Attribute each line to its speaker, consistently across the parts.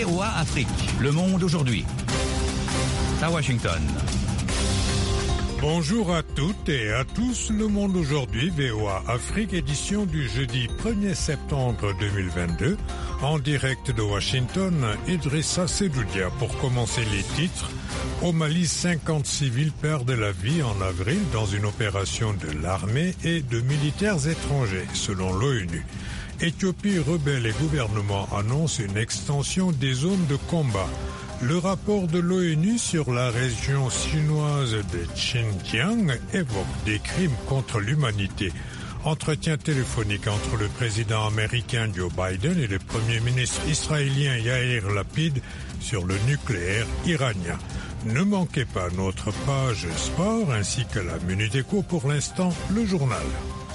Speaker 1: VOA Afrique, le monde aujourd'hui. À Washington.
Speaker 2: Bonjour à toutes et à tous, le monde aujourd'hui, VOA Afrique, édition du jeudi 1er septembre 2022. En direct de Washington, Idrissa Sedoudia. Pour commencer les titres, au Mali, 50 civils perdent la vie en avril dans une opération de l'armée et de militaires étrangers, selon l'ONU. Éthiopie, rebelles et gouvernement annoncent une extension des zones de combat. Le rapport de l'ONU sur la région chinoise de Xinjiang évoque des crimes contre l'humanité. Entretien téléphonique entre le président américain Joe Biden et le premier ministre israélien Yair Lapid sur le nucléaire iranien. Ne manquez pas notre page sport ainsi que la Minute Éco. Pour l'instant, le journal.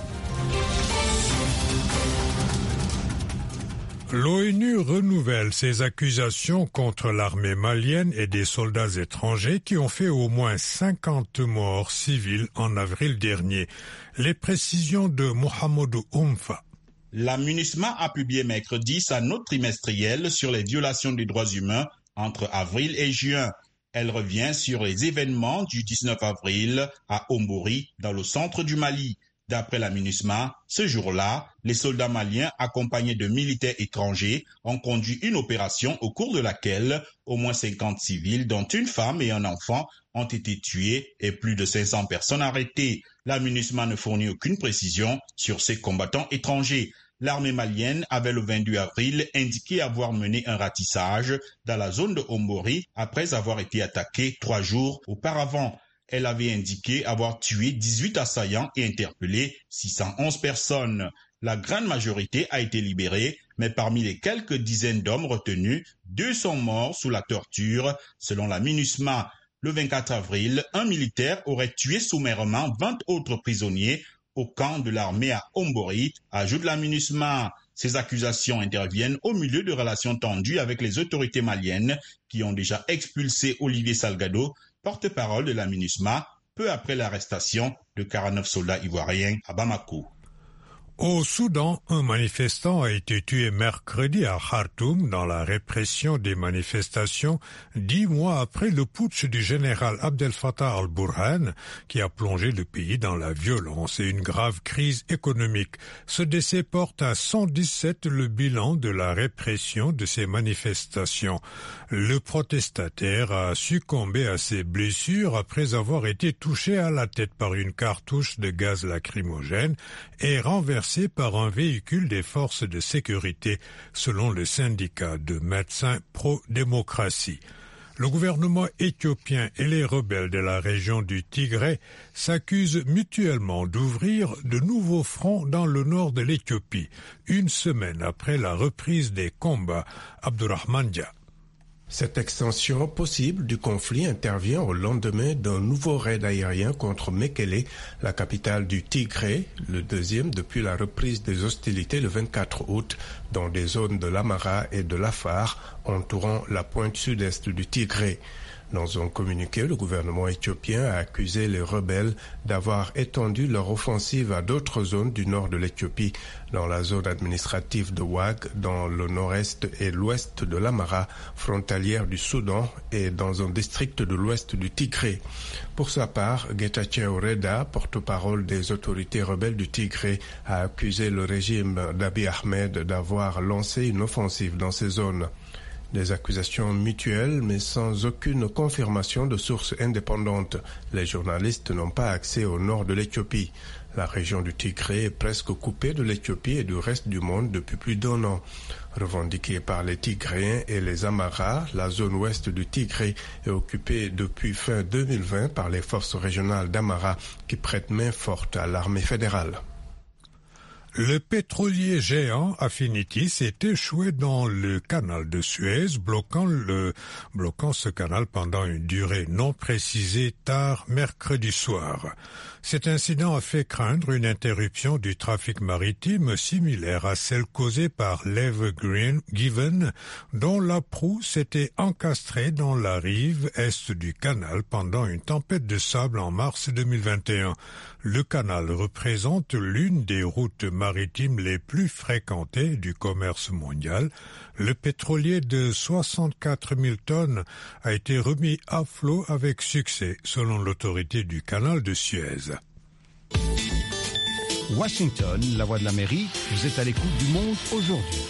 Speaker 2: L'ONU renouvelle ses accusations contre l'armée malienne et des soldats étrangers qui ont fait au moins 50 morts civils en avril dernier. Les précisions de Mohamedou Oumfa.
Speaker 3: La MINUSMA a publié mercredi sa note trimestrielle sur les violations des droits humains entre avril et juin. Elle revient sur les événements du 19 avril à Ombori, dans le centre du Mali. D'après la MINUSMA, ce jour-là, les soldats maliens accompagnés de militaires étrangers ont conduit une opération au cours de laquelle au moins 50 civils, dont une femme et un enfant, ont été tués et plus de 500 personnes arrêtées. La MINUSMA ne fournit aucune précision sur ces combattants étrangers. L'armée malienne avait le 22 avril indiqué avoir mené un ratissage dans la zone de Ombori après avoir été attaquée 3 jours auparavant. Elle avait indiqué avoir tué 18 assaillants et interpellé 611 personnes. La grande majorité a été libérée, mais parmi les quelques dizaines d'hommes retenus, 2 sont morts sous la torture, selon la MINUSMA. Le 24 avril, un militaire aurait tué sommairement 20 autres prisonniers au camp de l'armée à Ombori, ajoute la MINUSMA. Ces accusations interviennent au milieu de relations tendues avec les autorités maliennes qui ont déjà expulsé Olivier Salgado, porte-parole de la MINUSMA, peu après l'arrestation de 49 soldats ivoiriens à Bamako.
Speaker 2: Au Soudan, un manifestant a été tué mercredi à Khartoum dans la répression des manifestations 10 mois après le putsch du général Abdel Fattah al-Burhan qui a plongé le pays dans la violence et une grave crise économique. Ce décès porte à 117 le bilan de la répression de ces manifestations. Le protestataire a succombé à ses blessures après avoir été touché à la tête par une cartouche de gaz lacrymogène et renversé par un véhicule des forces de sécurité, selon le syndicat de médecins pro-démocratie. Le gouvernement éthiopien et les rebelles de la région du Tigré s'accusent mutuellement d'ouvrir de nouveaux fronts dans le nord de l'Éthiopie, une semaine après la reprise des combats. Abdurrahman Dia.
Speaker 4: Cette extension possible du conflit intervient au lendemain d'un nouveau raid aérien contre Mekele, la capitale du Tigré, le deuxième depuis la reprise des hostilités le 24 août dans des zones de l'Amara et de l'Afar entourant la pointe sud-est du Tigré. Dans un communiqué, le gouvernement éthiopien a accusé les rebelles d'avoir étendu leur offensive à d'autres zones du nord de l'Éthiopie, dans la zone administrative de Ouag, dans le nord-est et l'ouest de l'Amara, frontalière du Soudan, et dans un district de l'ouest du Tigré. Pour sa part, Getachew Reda, porte-parole des autorités rebelles du Tigré, a accusé le régime d'Abiy Ahmed d'avoir lancé une offensive dans ces zones. Des accusations mutuelles, mais sans aucune confirmation de sources indépendantes. Les journalistes n'ont pas accès au nord de l'Éthiopie. La région du Tigré est presque coupée de l'Éthiopie et du reste du monde depuis plus d'1 an. Revendiquée par les Tigréens et les Amaras, la zone ouest du Tigré est occupée depuis fin 2020 par les forces régionales d'Amara qui prêtent main forte à l'armée fédérale.
Speaker 2: Le pétrolier géant Affinity s'est échoué dans le canal de Suez, bloquant ce canal pendant une durée non précisée tard mercredi soir. Cet incident a fait craindre une interruption du trafic maritime similaire à celle causée par l'Ever Given, dont la proue s'était encastrée dans la rive est du canal pendant une tempête de sable en mars 2021. Le canal représente l'une des routes maritimes les plus fréquentées du commerce mondial. Le pétrolier de 64 000 tonnes a été remis à flot avec succès, selon l'autorité du canal de Suez.
Speaker 1: Washington, la voix de l'Amérique, vous êtes à l'écoute du Monde aujourd'hui.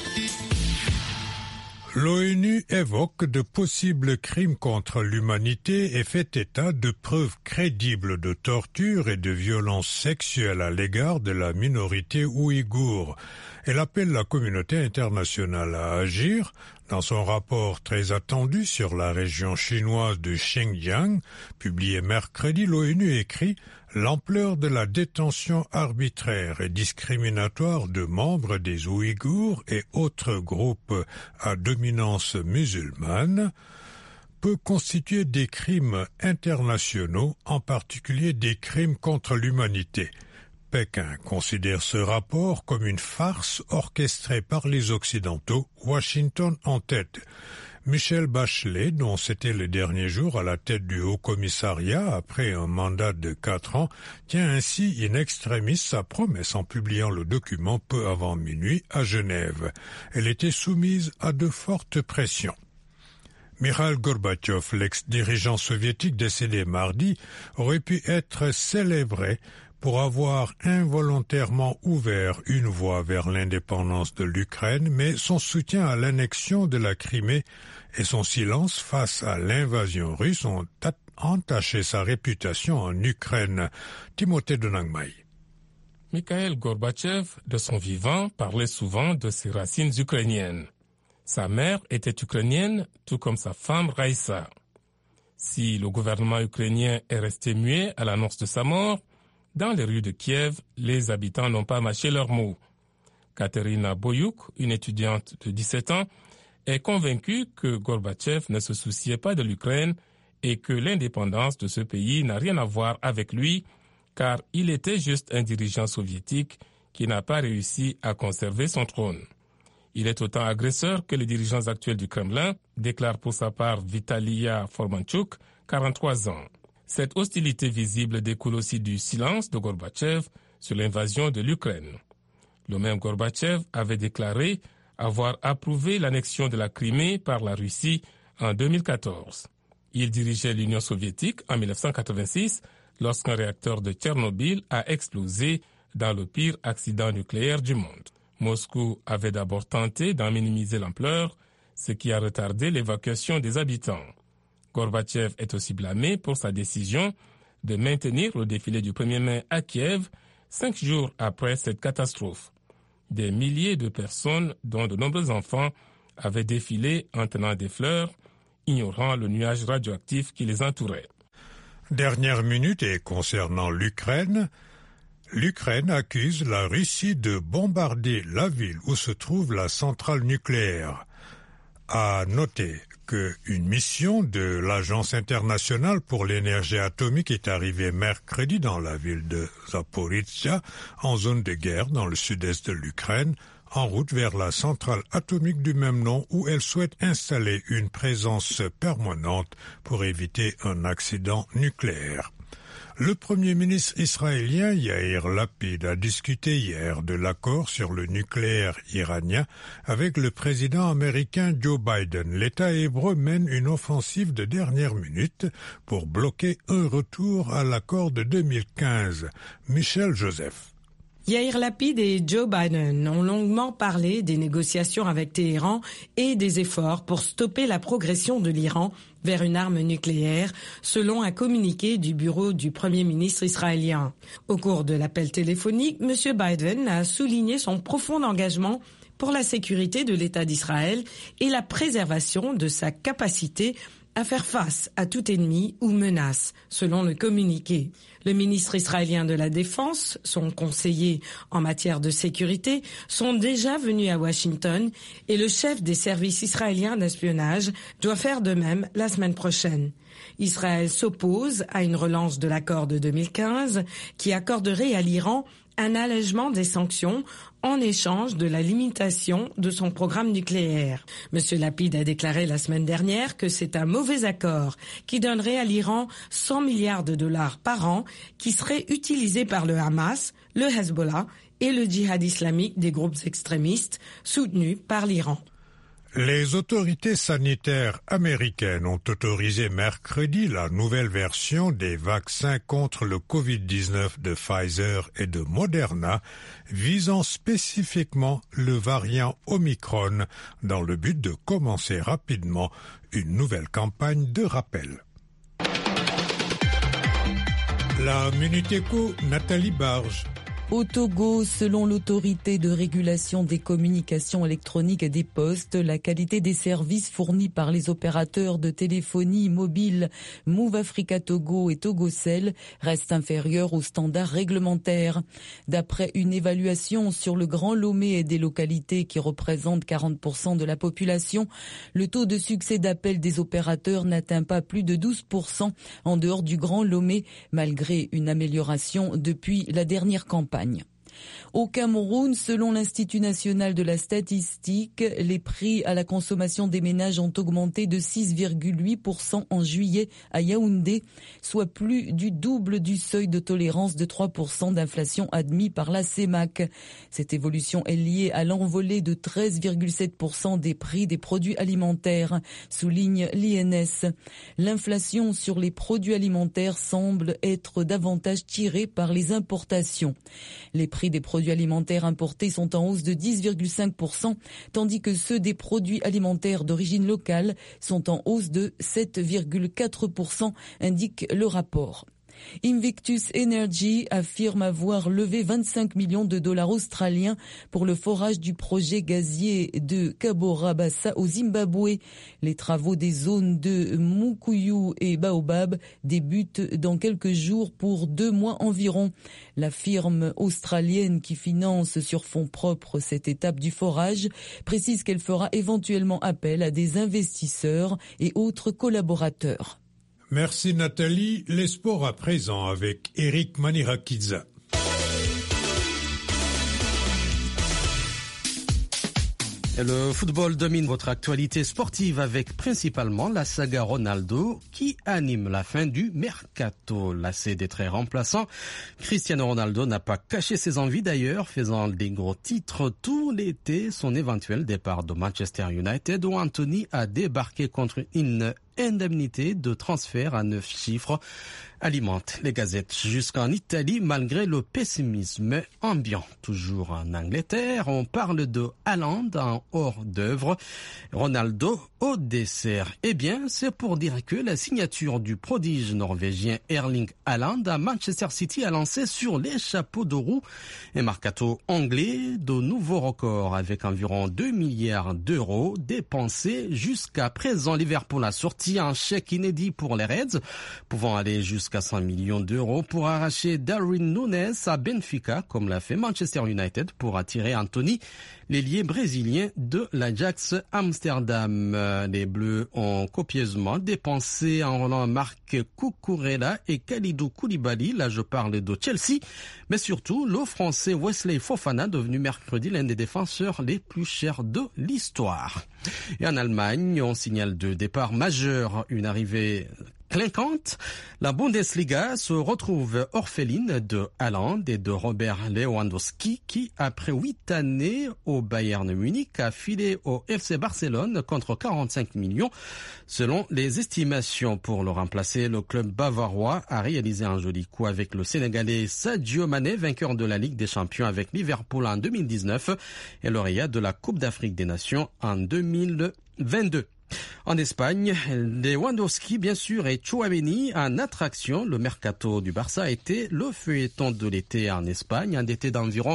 Speaker 2: L'ONU évoque de possibles crimes contre l'humanité et fait état de preuves crédibles de torture et de violences sexuelles à l'égard de la minorité ouïghour. Elle appelle la communauté internationale à agir. Dans son rapport très attendu sur la région chinoise de Xinjiang, publié mercredi, l'ONU écrit « L'ampleur de la détention arbitraire et discriminatoire de membres des Ouïghours et autres groupes à dominance musulmane peut constituer des crimes internationaux, en particulier des crimes contre l'humanité. » Pékin considère ce rapport comme une farce orchestrée par les Occidentaux, Washington en tête. Michelle Bachelet, dont c'était le dernier jour à la tête du Haut-Commissariat après un mandat de 4 ans, tient ainsi in extremis sa promesse en publiant le document peu avant minuit à Genève. Elle était soumise à de fortes pressions. Mikhaïl Gorbatchev, l'ex-dirigeant soviétique décédé mardi, aurait pu être célébré pour avoir involontairement ouvert une voie vers l'indépendance de l'Ukraine, mais son soutien à l'annexion de la Crimée et son silence face à l'invasion russe ont entaché sa réputation en Ukraine. Timothée Donangmai.
Speaker 5: Mikhaïl Gorbatchev, de son vivant, parlait souvent de ses racines ukrainiennes. Sa mère était ukrainienne, tout comme sa femme Raïssa. Si le gouvernement ukrainien est resté muet à l'annonce de sa mort, dans les rues de Kiev, les habitants n'ont pas mâché leurs mots. Katerina Boyouk, une étudiante de 17 ans, est convaincue que Gorbatchev ne se souciait pas de l'Ukraine et que l'indépendance de ce pays n'a rien à voir avec lui, car il était juste un dirigeant soviétique qui n'a pas réussi à conserver son trône. Il est autant agresseur que les dirigeants actuels du Kremlin, déclare pour sa part Vitalia Formanchuk, 43 ans. Cette hostilité visible découle aussi du silence de Gorbatchev sur l'invasion de l'Ukraine. Le même Gorbatchev avait déclaré avoir approuvé l'annexion de la Crimée par la Russie en 2014. Il dirigeait l'Union soviétique en 1986 lorsqu'un réacteur de Tchernobyl a explosé dans le pire accident nucléaire du monde. Moscou avait d'abord tenté d'en minimiser l'ampleur, ce qui a retardé l'évacuation des habitants. Gorbatchev est aussi blâmé pour sa décision de maintenir le défilé du 1er mai à Kiev 5 jours après cette catastrophe. Des milliers de personnes, dont de nombreux enfants, avaient défilé en tenant des fleurs, ignorant le nuage radioactif qui les entourait.
Speaker 2: Dernière minute et concernant l'Ukraine accuse la Russie de bombarder la ville où se trouve la centrale nucléaire. À noter qu'une mission de l'Agence internationale pour l'énergie atomique est arrivée mercredi dans la ville de Zaporizhzhia, en zone de guerre dans le sud-est de l'Ukraine, en route vers la centrale atomique du même nom où elle souhaite installer une présence permanente pour éviter un accident nucléaire. Le Premier ministre israélien Yair Lapid a discuté hier de l'accord sur le nucléaire iranien avec le président américain Joe Biden. L'État hébreu mène une offensive de dernière minute pour bloquer un retour à l'accord de 2015. Michel Joseph.
Speaker 6: Yair Lapid et Joe Biden ont longuement parlé des négociations avec Téhéran et des efforts pour stopper la progression de l'Iran vers une arme nucléaire, selon un communiqué du bureau du Premier ministre israélien. Au cours de l'appel téléphonique, M. Biden a souligné son profond engagement pour la sécurité de l'État d'Israël et la préservation de sa capacité à faire face à tout ennemi ou menace, selon le communiqué. Le ministre israélien de la Défense, son conseiller en matière de sécurité, sont déjà venus à Washington et le chef des services israéliens d'espionnage doit faire de même la semaine prochaine. Israël s'oppose à une relance de l'accord de 2015 qui accorderait à l'Iran un allègement des sanctions en échange de la limitation de son programme nucléaire. M. Lapid a déclaré la semaine dernière que c'est un mauvais accord qui donnerait à l'Iran 100 milliards de dollars par an qui seraient utilisés par le Hamas, le Hezbollah et le djihad islamique des groupes extrémistes soutenus par l'Iran.
Speaker 2: Les autorités sanitaires américaines ont autorisé mercredi la nouvelle version des vaccins contre le Covid-19 de Pfizer et de Moderna, visant spécifiquement le variant Omicron, dans le but de commencer rapidement une nouvelle campagne de rappel. La Minute Éco, Nathalie Barge.
Speaker 7: Au Togo, selon l'autorité de régulation des communications électroniques et des postes, la qualité des services fournis par les opérateurs de téléphonie mobile Move Africa Togo et Togocel reste inférieure aux standards réglementaires. D'après une évaluation sur le Grand Lomé et des localités qui représentent 40% de la population, le taux de succès d'appel des opérateurs n'atteint pas plus de 12% en dehors du Grand Lomé, malgré une amélioration depuis la dernière campagne. Au Cameroun, selon l'Institut national de la statistique, les prix à la consommation des ménages ont augmenté de 6,8% en juillet à Yaoundé, soit plus du double du seuil de tolérance de 3% d'inflation admis par la CEMAC. Cette évolution est liée à l'envolée de 13,7% des prix des produits alimentaires, souligne l'INS. L'inflation sur les produits alimentaires semble être davantage tirée par les importations. Les prix des produits alimentaires importés sont en hausse de 10,5%, tandis que ceux des produits alimentaires d'origine locale sont en hausse de 7,4%, indique le rapport. Invictus Energy affirme avoir levé 25 millions de dollars australiens pour le forage du projet gazier de Cabora Bassa au Zimbabwe. Les travaux des zones de Mukuyu et Baobab débutent dans quelques jours pour 2 mois environ. La firme australienne qui finance sur fonds propres cette étape du forage précise qu'elle fera éventuellement appel à des investisseurs et autres collaborateurs.
Speaker 2: Merci Nathalie. Les sports à présent avec Eric Manirakidza.
Speaker 8: Le football domine votre actualité sportive avec principalement la saga Ronaldo qui anime la fin du mercato. Lassé d'être remplaçant, Cristiano Ronaldo n'a pas caché ses envies d'ailleurs, faisant des gros titres tout l'été. Son éventuel départ de Manchester United où Anthony a débarqué contre une indemnité de transfert à 9 chiffres alimente les gazettes jusqu'en Italie malgré le pessimisme ambiant. Toujours en Angleterre, on parle de Haaland en hors d'œuvre, Ronaldo au dessert. Eh bien, c'est pour dire que la signature du prodige norvégien Erling Haaland à Manchester City a lancé sur les chapeaux de roue un mercato anglais de nouveaux records avec environ 2 milliards d'euros dépensés jusqu'à présent. Liverpool a sorti un chèque inédit pour les Reds, pouvant aller jusqu'à 100 millions d'euros pour arracher Darwin Núñez à Benfica, comme l'a fait Manchester United pour attirer Anthony, l'ailier brésilien de l'Ajax Amsterdam. Les Bleus ont copieusement dépensé en relant Marc Cucurella et Kalidou Koulibaly, là je parle de Chelsea, mais surtout le Français Wesley Fofana, devenu mercredi l'un des défenseurs les plus chers de l'histoire. Et en Allemagne, on signale 2 départs majeurs, une arrivée clinquante. La Bundesliga se retrouve orpheline de Haaland et de Robert Lewandowski qui, après 8 années au Bayern Munich, a filé au FC Barcelone contre 45 millions. Selon les estimations, pour le remplacer, le club bavarois a réalisé un joli coup avec le Sénégalais Sadio Mané, vainqueur de la Ligue des Champions avec Liverpool en 2019 et lauréat de la Coupe d'Afrique des Nations en 2022. En Espagne, Lewandowski, bien sûr, et Tchouaméni en attraction. Le mercato du Barça a été le feuilleton de l'été en Espagne, endetté d'environ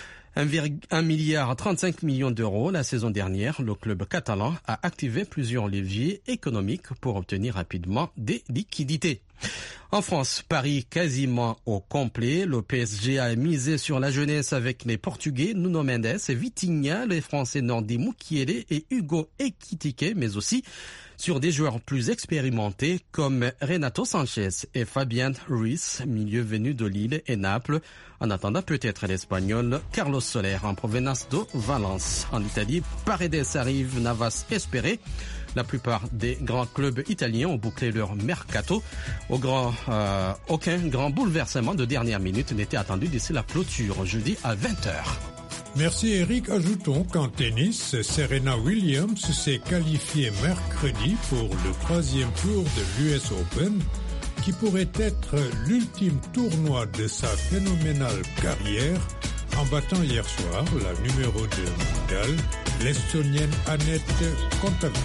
Speaker 8: 1,35 milliard d'euros la saison dernière. Le club catalan a activé plusieurs leviers économiques pour obtenir rapidement des liquidités. En France, Paris quasiment au complet. Le PSG a misé sur la jeunesse avec les Portugais Nuno Mendes et Vitinha, les Français Nordi Mukiele et Hugo Ekitike, mais aussi sur des joueurs plus expérimentés comme Renato Sanchez et Fabian Ruiz, milieu venu de Lille et Naples. En attendant peut-être l'Espagnol Carlos Soler en provenance de Valence. En Italie, Paredes arrive, Navas espéré. La plupart des grands clubs italiens ont bouclé leur mercato. Aucun grand bouleversement de dernière minute n'était attendu d'ici la clôture, jeudi à 20h.
Speaker 2: Merci Eric. Ajoutons qu'en tennis, Serena Williams s'est qualifiée mercredi pour le 3e tour de l'US Open, qui pourrait être l'ultime tournoi de sa phénoménale carrière, en battant hier soir la numéro 2 mondiale, l'Estonienne Anett Kontaveit.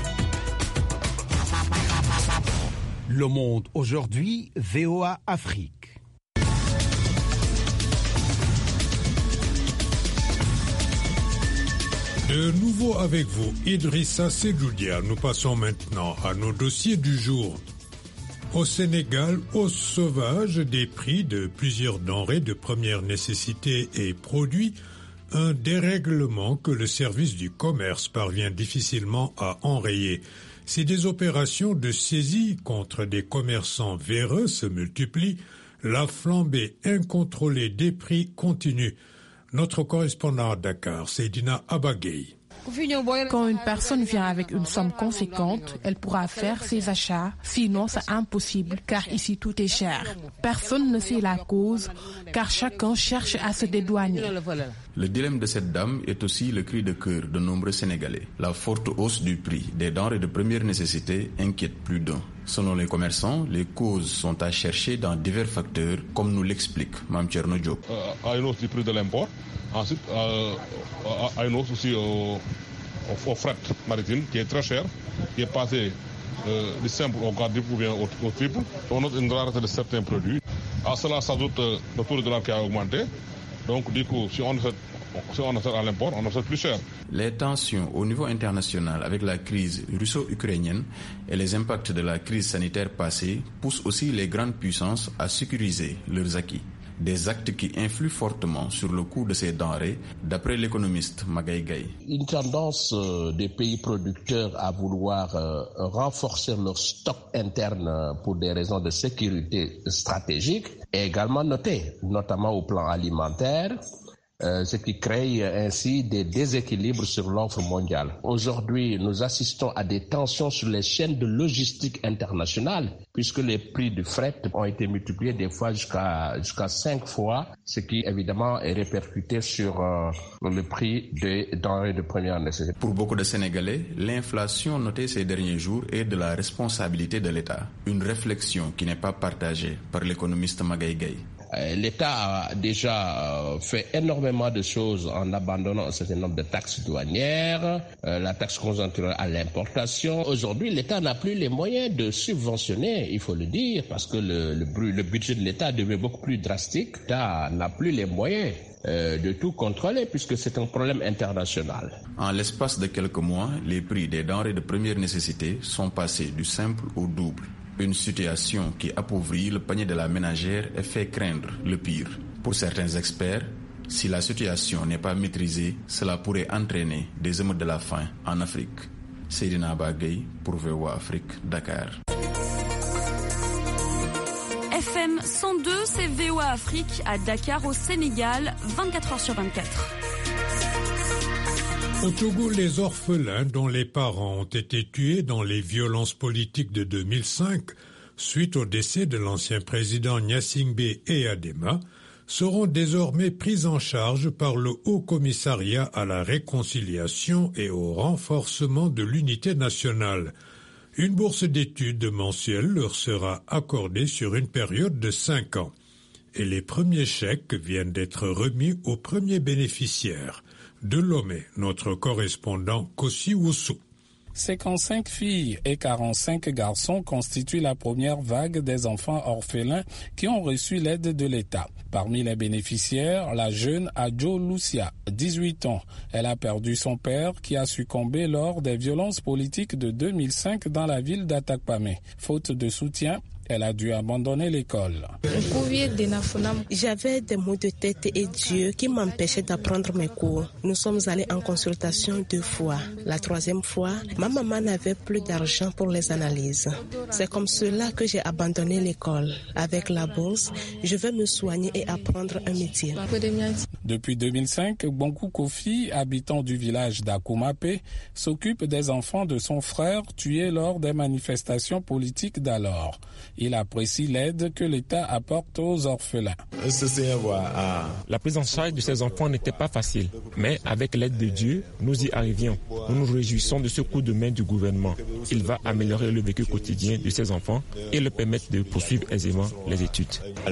Speaker 9: Le Monde aujourd'hui, VOA Afrique.
Speaker 2: De nouveau avec vous, Idrissa Sedoudia. Nous passons maintenant à nos dossiers du jour. Au Sénégal, hausse sauvage des prix de plusieurs denrées de première nécessité et produits, un dérèglement que le service du commerce parvient difficilement à enrayer. Si des opérations de saisie contre des commerçants véreux se multiplient, la flambée incontrôlée des prix continue. Notre correspondant à Dakar, Seydina Abagay.
Speaker 10: Quand une personne vient avec une somme conséquente, elle pourra faire ses achats. Sinon, c'est impossible, car ici tout est cher. Personne ne sait la cause, car chacun cherche à se dédouaner.
Speaker 11: Le dilemme de cette dame est aussi le cri de cœur de nombreux Sénégalais. La forte hausse du prix des denrées de première nécessité inquiète plus d'un. Selon les commerçants, les causes sont à chercher dans divers facteurs, comme nous l'explique Mme Tcherno Diop.
Speaker 12: À une hausse du prix de l'import, ensuite à une hausse aussi au fret maritime, qui est très cher, qui est passé du simple au quadruple ou bien au triple. On note une rareté de certains produits. À cela s'ajoute le taux de dollar qui a augmenté. Donc du coup, si on achète à l'import, on achète plus cher.
Speaker 11: Les tensions au niveau international avec la crise russo-ukrainienne et les impacts de la crise sanitaire passée poussent aussi les grandes puissances à sécuriser leurs acquis. Des actes qui influent fortement sur le coût de ces denrées, d'après l'économiste Magaye Gaye.
Speaker 13: Une tendance des pays producteurs à vouloir renforcer leur stock interne pour des raisons de sécurité stratégique est également notée, notamment au plan alimentaire, ce qui crée ainsi des déséquilibres sur l'offre mondiale. Aujourd'hui, nous assistons à des tensions sur les chaînes de logistique internationale, puisque les prix du fret ont été multipliés des fois jusqu'à 5 fois, ce qui évidemment est répercuté sur le prix des denrées de première nécessité.
Speaker 11: Pour beaucoup de Sénégalais, l'inflation notée ces derniers jours est de la responsabilité de l'État, une réflexion qui n'est pas partagée par l'économiste Magaye Gaye.
Speaker 13: L'État a déjà fait énormément de choses en abandonnant un certain nombre de taxes douanières, la taxe conjoncturelle à l'importation. Aujourd'hui, l'État n'a plus les moyens de subventionner, il faut le dire, parce que le budget de l'État devient beaucoup plus drastique. L'État n'a plus les moyens de tout contrôler puisque c'est un problème international.
Speaker 11: En l'espace de quelques mois, les prix des denrées de première nécessité sont passés du simple au double. Une situation qui appauvrit le panier de la ménagère et fait craindre le pire. Pour certains experts, si la situation n'est pas maîtrisée, cela pourrait entraîner des émeutes de la faim en Afrique. Seydina Abagay pour VOA Afrique, Dakar.
Speaker 14: FM 102, c'est VOA Afrique à Dakar au Sénégal, 24h/24.
Speaker 2: Au Togo, les orphelins dont les parents ont été tués dans les violences politiques de 2005, suite au décès de l'ancien président Gnassingbé Eyadema, seront désormais pris en charge par le Haut Commissariat à la réconciliation et au renforcement de l'unité nationale. Une bourse d'études mensuelle leur sera accordée sur une période de 5 ans. Et les premiers chèques viennent d'être remis aux premiers bénéficiaires. De Lomé, notre correspondant Kossi Woussou.
Speaker 5: 55 filles et 45 garçons constituent la première vague des enfants orphelins qui ont reçu l'aide de l'État. Parmi les bénéficiaires, la jeune Adjo Lucia, 18 ans. Elle a perdu son père qui a succombé lors des violences politiques de 2005 dans la ville d'Atakpamé. Faute de soutien, Elle a dû abandonner l'école.
Speaker 15: J'avais des maux de tête et d'yeux qui m'empêchaient d'apprendre mes cours. Nous sommes allés en consultation 2 fois. La 3e fois, ma maman n'avait plus d'argent pour les analyses. C'est comme cela que j'ai abandonné l'école. Avec la bourse, je vais me soigner et apprendre un métier.
Speaker 5: Depuis 2005, Bonkou Kofi, habitant du village d'Akoumapé, s'occupe des enfants de son frère tués lors des manifestations politiques d'alors. Il apprécie l'aide que l'État apporte aux orphelins.
Speaker 16: La prise en charge de ces enfants n'était pas facile, mais avec l'aide de Dieu, nous y arrivions. Nous nous réjouissons de ce coup de main du gouvernement. Il va améliorer le vécu quotidien de ces enfants et leur permettre de poursuivre aisément les études.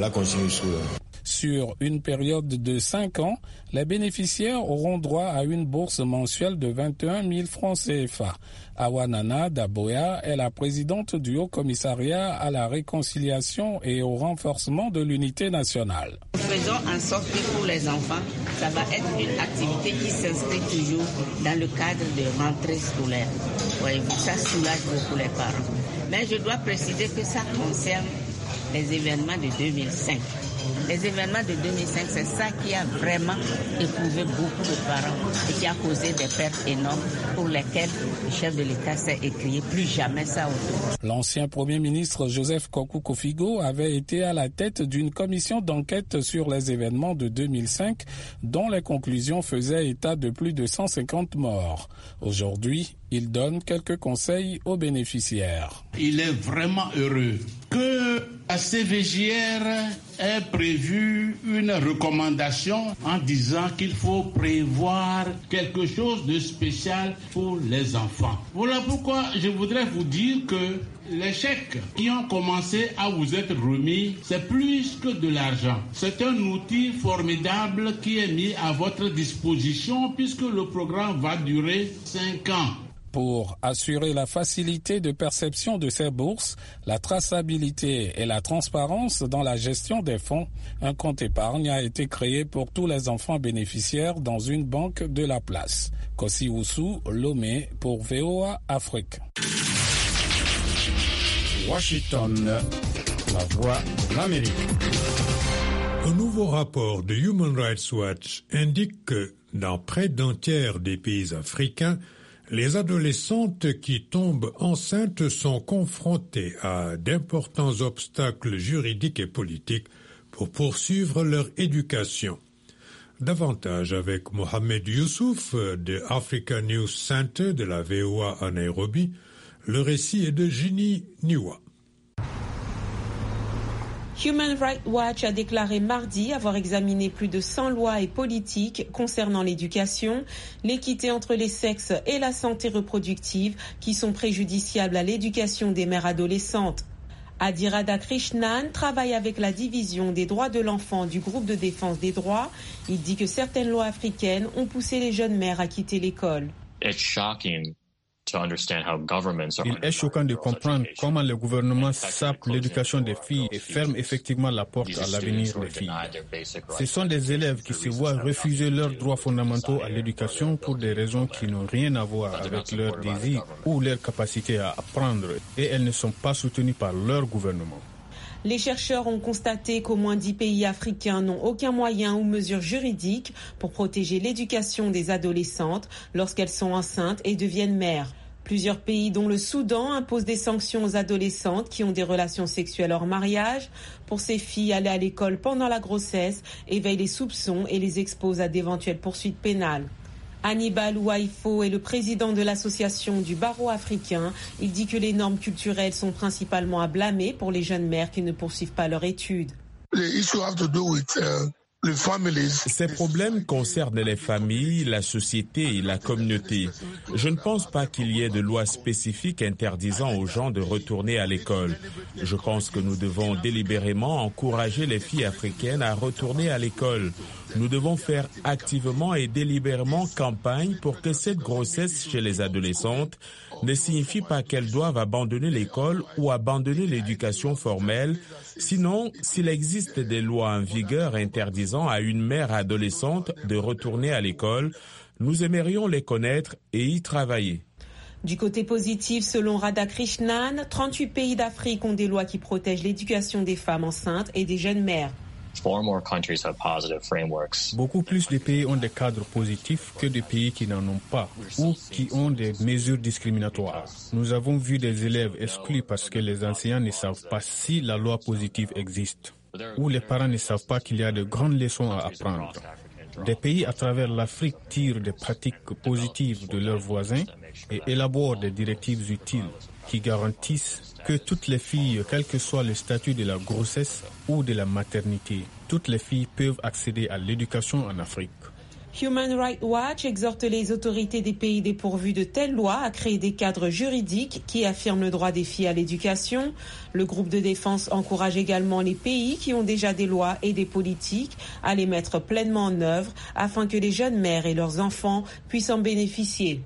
Speaker 5: Sur une période de 5 ans, les bénéficiaires auront droit à une bourse mensuelle de 21 000 francs CFA. Awanana Daboya est la présidente du Haut Commissariat à la réconciliation et au renforcement de l'unité nationale.
Speaker 17: Faisons en sorte que pour les enfants, ça va être une activité qui s'inscrit toujours dans le cadre de rentrée scolaire. Voyez-vous, ça soulage beaucoup les parents. Mais je dois préciser que ça concerne les événements de 2005. Les événements de 2005, c'est ça qui a vraiment éprouvé beaucoup de parents et qui a causé des pertes énormes pour lesquelles le chef de l'État s'est écrié plus jamais ça autour.
Speaker 5: L'ancien Premier ministre Joseph Kokou Kofigo avait été à la tête d'une commission d'enquête sur les événements de 2005 dont les conclusions faisaient état de plus de 150 morts. Aujourd'hui, il donne quelques conseils aux bénéficiaires.
Speaker 18: Il est vraiment heureux que la CVJR ait prévu une recommandation en disant qu'il faut prévoir quelque chose de spécial pour les enfants. Voilà pourquoi je voudrais vous dire que les chèques qui ont commencé à vous être remis, c'est plus que de l'argent. C'est un outil formidable qui est mis à votre disposition puisque le programme va durer 5 ans.
Speaker 5: Pour assurer la facilité de perception de ces bourses, la traçabilité et la transparence dans la gestion des fonds, un compte épargne a été créé pour tous les enfants bénéficiaires dans une banque de la place. Kossi Oussou, Lomé pour VOA Afrique.
Speaker 1: Washington, la voix de l'Amérique.
Speaker 2: Un nouveau rapport de Human Rights Watch indique que dans près d'un tiers des pays africains, les adolescentes qui tombent enceintes sont confrontées à d'importants obstacles juridiques et politiques pour poursuivre leur éducation. Davantage avec Mohamed Youssouf de Africa News Center de la VOA à Nairobi. Le récit est de Ginny Niwa.
Speaker 6: Human Rights Watch a déclaré mardi avoir examiné plus de 100 lois et politiques concernant l'éducation, l'équité entre les sexes et la santé reproductive qui sont préjudiciables à l'éducation des mères adolescentes. Adi Radhakrishnan travaille avec la division des droits de l'enfant du groupe de défense des droits. Il dit que certaines lois africaines ont poussé les jeunes mères à quitter l'école.
Speaker 19: Il est choquant de comprendre comment le gouvernement sape l'éducation des filles et ferme effectivement la porte à l'avenir des filles. Ce sont des élèves qui se voient refuser leurs droits fondamentaux à l'éducation pour des raisons qui n'ont rien à voir avec leur désir ou leur capacité à apprendre, et elles ne sont pas soutenues par leur gouvernement.
Speaker 6: Les chercheurs ont constaté qu'au moins 10 pays africains n'ont aucun moyen ou mesure juridique pour protéger l'éducation des adolescentes lorsqu'elles sont enceintes et deviennent mères. Plusieurs pays, dont le Soudan, imposent des sanctions aux adolescentes qui ont des relations sexuelles hors mariage. Pour ces filles, aller à l'école pendant la grossesse éveille les soupçons et les expose à d'éventuelles poursuites pénales. Hannibal Ouaifo est le président de l'association du barreau africain. Il dit que les normes culturelles sont principalement à blâmer pour les jeunes mères qui ne poursuivent pas leur étude.
Speaker 20: Ces problèmes concernent les familles, la société et la communauté. Je ne pense pas qu'il y ait de loi spécifique interdisant aux gens de retourner à l'école. Je pense que nous devons délibérément encourager les filles africaines à retourner à l'école. Nous devons faire activement et délibérément campagne pour que cette grossesse chez les adolescentes ne signifie pas qu'elles doivent abandonner l'école ou abandonner l'éducation formelle. Sinon, s'il existe des lois en vigueur interdisant à une mère adolescente de retourner à l'école, nous aimerions les connaître et y travailler.
Speaker 6: Du côté positif, selon Radhakrishnan, 38 pays d'Afrique ont des lois qui protègent l'éducation des femmes enceintes et des jeunes mères.
Speaker 19: Beaucoup plus de pays ont des cadres positifs que de pays qui n'en ont pas ou qui ont des mesures discriminatoires. Nous avons vu des élèves exclus parce que les enseignants ne savent pas si la loi positive existe ou les parents ne savent pas qu'il y a de grandes leçons à apprendre. Des pays à travers l'Afrique tirent des pratiques positives de leurs voisins et élaborent des directives utiles qui garantissent que toutes les filles, quel que soit le statut de la grossesse ou de la maternité, toutes les filles peuvent accéder à l'éducation en Afrique.
Speaker 6: Human Rights Watch exhorte les autorités des pays dépourvus de telles lois à créer des cadres juridiques qui affirment le droit des filles à l'éducation. Le groupe de défense encourage également les pays qui ont déjà des lois et des politiques à les mettre pleinement en œuvre afin que les jeunes mères et leurs enfants puissent en bénéficier.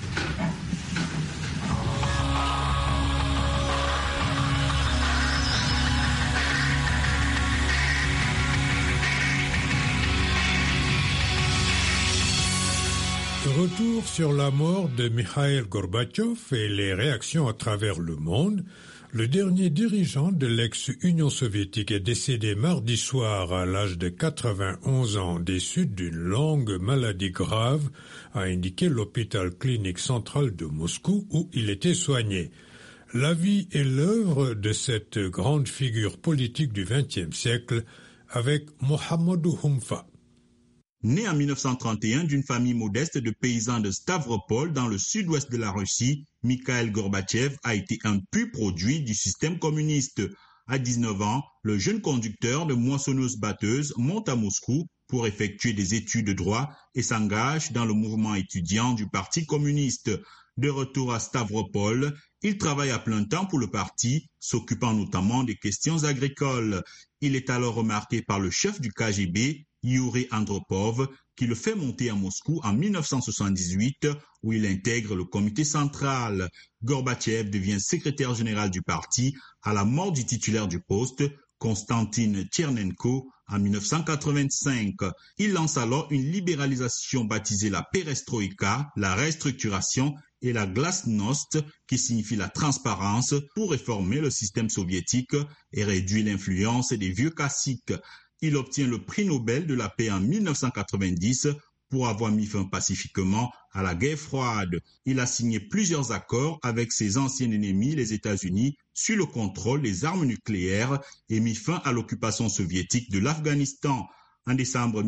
Speaker 2: Retour sur la mort de Mikhail Gorbatchev et les réactions à travers le monde. Le dernier dirigeant de l'ex-Union soviétique est décédé mardi soir à l'âge de 91 ans des suites d'une longue maladie grave, a indiqué l'hôpital clinique central de Moscou où il était soigné. La vie et l'œuvre de cette grande figure politique du XXe siècle avec Mohamedou Humfa.
Speaker 3: Né en 1931 d'une famille modeste de paysans de Stavropol dans le sud-ouest de la Russie, Mikhail Gorbatchev a été un pur produit du système communiste. À 19 ans, le jeune conducteur de moissonneuse-batteuse monte à Moscou pour effectuer des études de droit et s'engage dans le mouvement étudiant du Parti communiste. De retour à Stavropol, il travaille à plein temps pour le parti, s'occupant notamment des questions agricoles. Il est alors remarqué par le chef du KGB, Yuri Andropov, qui le fait monter à Moscou en 1978, où il intègre le comité central. Gorbatchev devient secrétaire général du parti à la mort du titulaire du poste, Konstantin Tchernenko, en 1985. Il lance alors une libéralisation baptisée la perestroïka, la restructuration et la glasnost, qui signifie la transparence, pour réformer le système soviétique et réduire l'influence des vieux classiques. Il obtient le prix Nobel de la paix en 1990 pour avoir mis fin pacifiquement à la guerre froide. Il a signé plusieurs accords avec ses anciens ennemis, les États-Unis, sur le contrôle des armes nucléaires et mis fin à l'occupation soviétique de l'Afghanistan. En décembre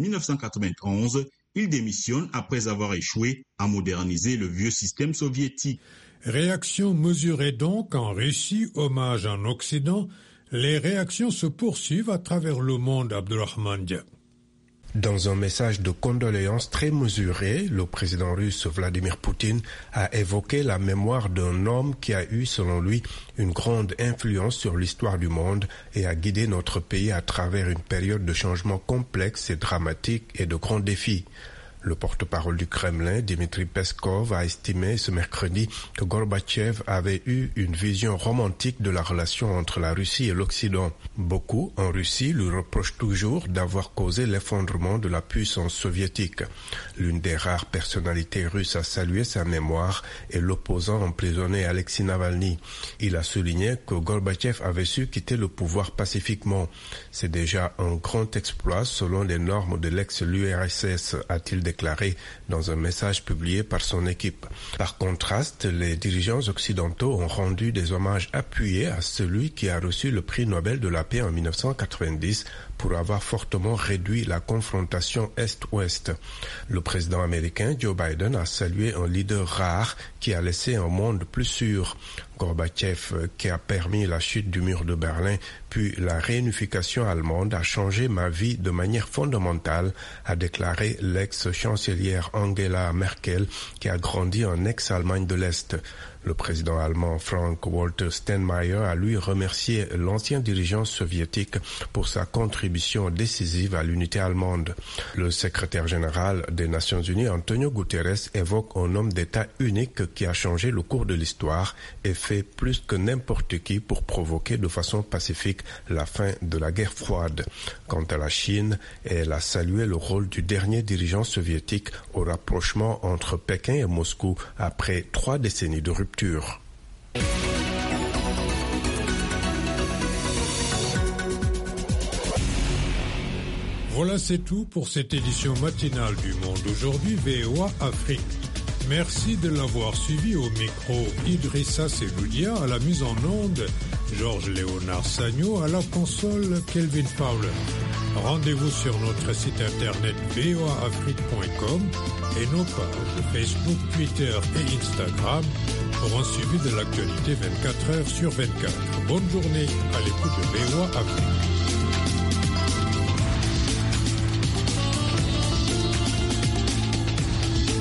Speaker 3: 1991, il démissionne après avoir échoué à moderniser le vieux système soviétique.
Speaker 2: Réaction mesurée donc en Russie, hommage en Occident. Les réactions se poursuivent à travers le monde, Abdurrahman Dia.
Speaker 4: Dans un message de condoléances très mesuré, le président russe Vladimir Poutine a évoqué la mémoire d'un homme qui a eu, selon lui, une grande influence sur l'histoire du monde et a guidé notre pays à travers une période de changement complexe et dramatique et de grands défis. Le porte-parole du Kremlin, Dmitri Peskov, a estimé ce mercredi que Gorbatchev avait eu une vision romantique de la relation entre la Russie et l'Occident. Beaucoup, en Russie, lui reprochent toujours d'avoir causé l'effondrement de la puissance soviétique. L'une des rares personnalités russes à saluer sa mémoire est l'opposant emprisonné Alexei Navalny. Il a souligné que Gorbatchev avait su quitter le pouvoir pacifiquement. C'est déjà un grand exploit selon les normes de l'ex-URSS, a-t-il déclaré dans un message publié par son équipe. Par contraste, les dirigeants occidentaux ont rendu des hommages appuyés à celui qui a reçu le prix Nobel de la paix en 1990 pour avoir fortement réduit la confrontation Est-Ouest. Le président américain Joe Biden a salué un leader rare qui a laissé un monde plus sûr. Gorbatchev, qui a permis la chute du mur de Berlin, puis la réunification allemande, a changé ma vie de manière fondamentale, a déclaré l'ex-chancelière Angela Merkel, qui a grandi en ex-Allemagne de l'Est. Le président allemand Frank-Walter Steinmeier a lui remercié l'ancien dirigeant soviétique pour sa contribution décisive à l'unité allemande. Le secrétaire général des Nations Unies, Antonio Guterres, évoque un homme d'État unique qui a changé le cours de l'histoire et fait plus que n'importe qui pour provoquer de façon pacifique la fin de la guerre froide. Quant à la Chine, elle a salué le rôle du dernier dirigeant soviétique au rapprochement entre Pékin et Moscou après 3 décennies de rupture.
Speaker 2: Voilà, c'est tout pour cette édition matinale du Monde aujourd'hui, VOA Afrique. Merci de l'avoir suivi. Au micro, Idrissa Seloudia, à la mise en onde, Georges-Léonard Sagno, à la console, Kelvin Fowler. Rendez-vous sur notre site internet voaafrique.com et nos pages Facebook, Twitter et Instagram pour un suivi de l'actualité 24 heures sur 24. Bonne journée à l'écoute de VOA Afrique.